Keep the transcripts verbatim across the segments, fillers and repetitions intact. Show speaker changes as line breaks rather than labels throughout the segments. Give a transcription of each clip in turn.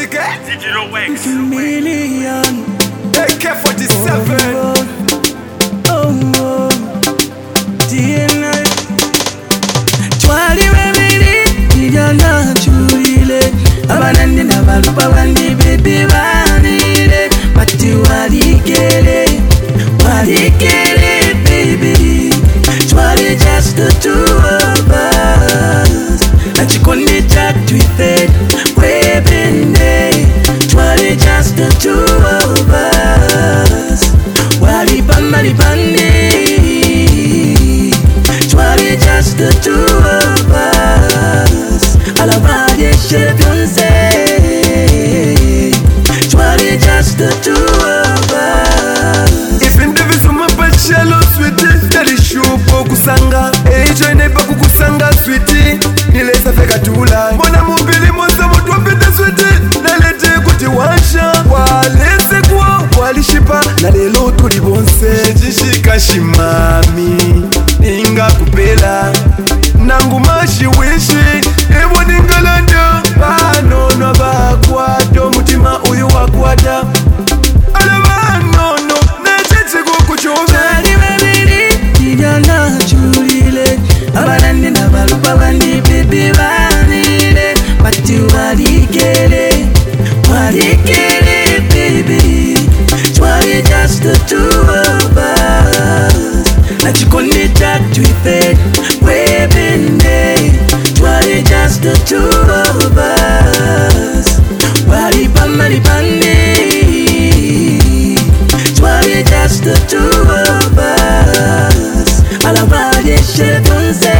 Static, eh?
Digital Wax.
Million.
A K forty-seven.
Oh, oh. D N I. Twali babiri tijana chulile abanandi nabalupa bandi baby banile bati walikele walikele baby. Twali just the two of us. Nachikondi chat with it webende. Twali just the two of us. Wali bambali bandi. Twali just the two of us. Alabadi shepionse. Twali just the two of us.
If in the visuma pachelo sweetie, tell shupo kusanga. Ejo ineba kukusanga sweetie. Nileza feka tula. Mwana mubili mwanza mtu wapende sweetie. Nalete kuti wansha. Waleze kwa walishipa. Na lelo tulibonse. Jishika shimami. Ninga kupela. Nangu mashi wishi. Ewa ningalanda. Bano na bakwato. Mutima uyu wakwata. Alabano no. Necheche kukuchove.
Twali babiri tijana chulile abanandi nabalupa bandi baby banile bati walikele walikele baby. Twali just the two of us. Nachikondi chat with it webende. Twali just the two of us. Wali bambali bandi. Twali just the two of us. Alabadi shepionse.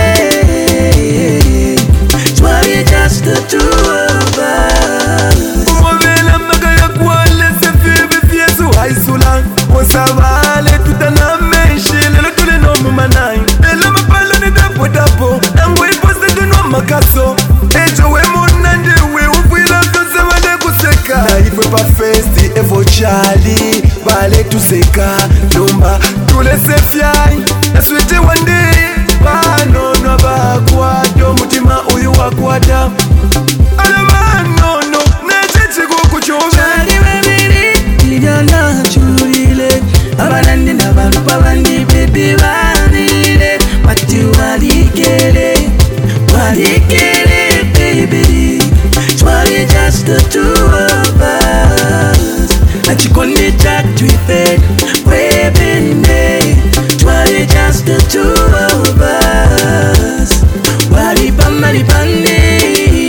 Twali just the two of us.
Umavela magaya kwale se fibi fiesu haisula. Osavale tutana menshi lelo tule no mumanai. Ela mapala ni dapo dapo. Nangu ipose tunwa makaso. Ejo we monande we ufuila zonse wale kuseka. Na ife pa festi evo chali. Vale tuseka. Lumba tule se fiai. Na swete wande. Bano na bakwato. Mutima uyu wakwata. Alabano no. Necheche kukuchove.
Twali babiri tijana chulile abanandi nabalupa bandi baby banile bati walikele walikele baby. Twali just the two of us. Nachikondi chat with it webende. Twali just the two of us. Wali bambali bandi.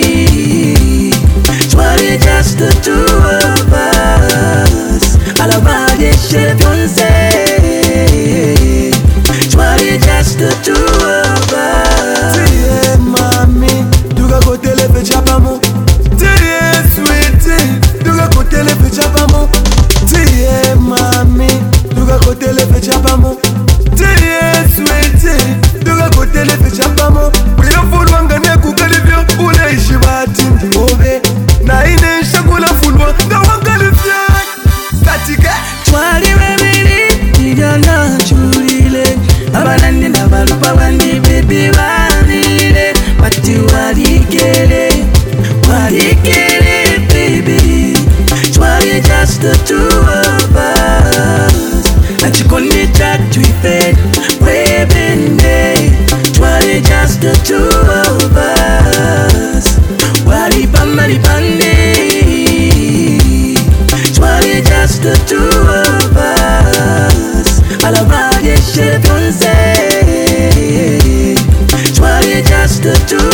Twali just the two of us. Alabadi shepionse. Twali just the two of us.
Tiye mami, duga kotele pechapamo. Tiye sweetie, duga kotele pechapamo. Tiye mami, duga kotele pechapamo. Tiye sweetie, duga kotele pechapamo. Ulio fulwa ngane kukalivyo, ule ishibati ndi obe. Na ine shakula fulwa, nga wakalivyo. Static, eh?
Twali babiri tijana chulile abanandi nabalupa bandi baby banile bati walikele walikele baby. Twali just the two of us. Nachikondi chat with it webende. Twali just the two of us. Wali bambali bandi. Twali just the two of us. Alabadi shepionse. Twali just the two